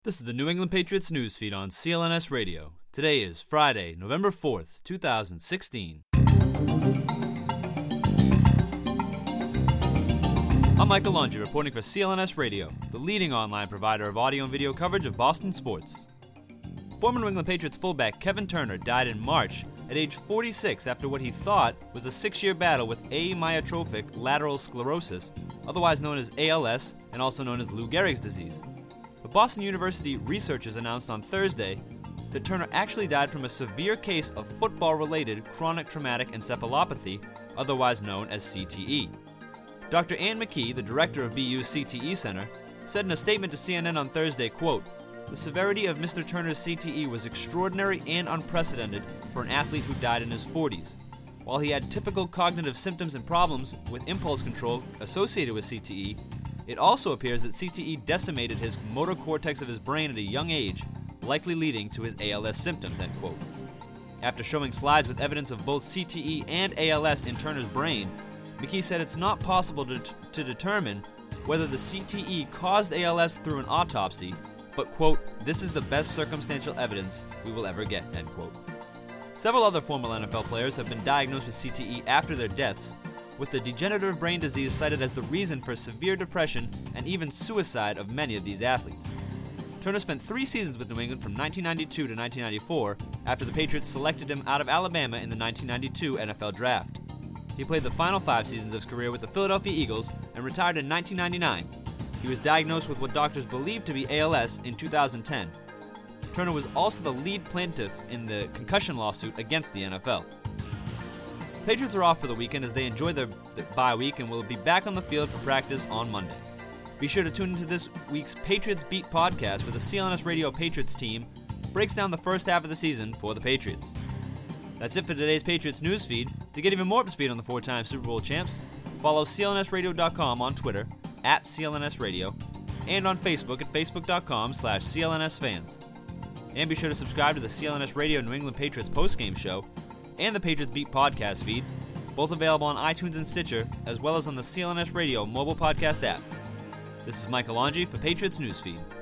This is the New England Patriots newsfeed on CLNS Radio. Today is Friday, November 4th, 2016. I'm Michael Longi reporting for CLNS Radio, the leading online provider of audio and video coverage of Boston sports. Former New England Patriots fullback Kevin Turner died in March at age 46 after what he thought was a 6-year battle with amyotrophic lateral sclerosis, otherwise known as ALS and also known as Lou Gehrig's disease. But Boston University researchers announced on Thursday that Turner actually died from a severe case of football-related chronic traumatic encephalopathy, otherwise known as CTE. Dr. Ann McKee, the director of BU's CTE Center, said in a statement to CNN on Thursday, quote, "The severity of Mr. Turner's CTE was extraordinary and unprecedented for an athlete who died in his 40s. While he had typical cognitive symptoms and problems with impulse control associated with CTE, it also appears that CTE decimated his motor cortex of his brain at a young age, likely leading to his ALS symptoms," end quote. After showing slides with evidence of both CTE and ALS in Turner's brain, McKee said it's not possible to determine whether the CTE caused ALS through an autopsy, but, quote, "this is the best circumstantial evidence we will ever get," end quote. Several other former NFL players have been diagnosed with CTE after their deaths, with the degenerative brain disease cited as the reason for severe depression and even suicide of many of these athletes. Turner spent 3 seasons with New England from 1992 to 1994 after the Patriots selected him out of Alabama in the 1992 NFL Draft. He played the final 5 seasons of his career with the Philadelphia Eagles and retired in 1999. He was diagnosed with what doctors believed to be ALS in 2010. Turner was also the lead plaintiff in the concussion lawsuit against the NFL. Patriots are off for the weekend as they enjoy their bye week and will be back on the field for practice on Monday. Be sure to tune into this week's Patriots Beat podcast where the CLNS Radio Patriots team breaks down the first half of the season for the Patriots. That's it for today's Patriots newsfeed. To get even more up to speed on the 4-time Super Bowl champs, follow clnsradio.com on Twitter @CLNSradio and on Facebook at facebook.com/CLNSfans. And be sure to subscribe to the CLNS Radio New England Patriots postgame show and the Patriots Beat podcast feed, both available on iTunes and Stitcher, as well as on the CLNS Radio mobile podcast app. This is Michael Longi for Patriots Newsfeed.